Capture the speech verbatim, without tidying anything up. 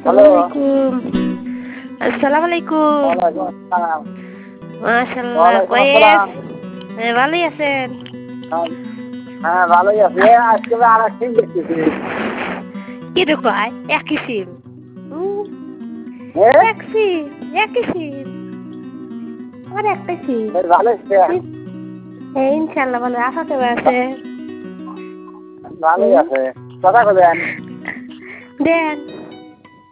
আসসালামাইকুম আসসালামাইকুম মাশাআল্লাহ কয়েস ভালোই আছেন? হ্যাঁ ভালোই আছি। আজকে আর এক সিম দেখতেছি। কি দেখো একই সিম এক সিম একই সিম আর একটাই সিম ভালো হ্যাঁ ইনশাল্লাহ ভালো আশা তো আছে ভালোই আছে কথা বলেন দেন